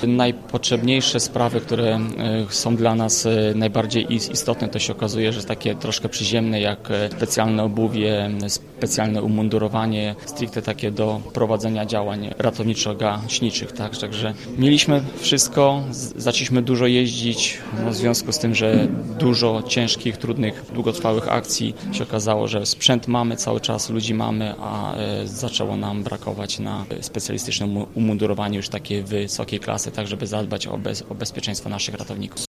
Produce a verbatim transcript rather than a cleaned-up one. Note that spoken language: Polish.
Najpotrzebniejsze sprawy, które są dla nas najbardziej istotne, to się okazuje, że takie troszkę przyziemne, jak specjalne obuwie, specjalne umundurowanie, stricte takie do prowadzenia działań ratowniczo-gaśniczych. Tak? Także mieliśmy wszystko, zaczęliśmy dużo jeździć, no w związku z tym, że dużo ciężkich, trudnych, długotrwałych akcji się okazało, że sprzęt mamy cały czas, ludzi mamy, a zaczęło nam brakować na specjalistycznym umundurowaniu już takiej wysokiej klasy, tak żeby zadbać o, bez, o bezpieczeństwo naszych ratowników.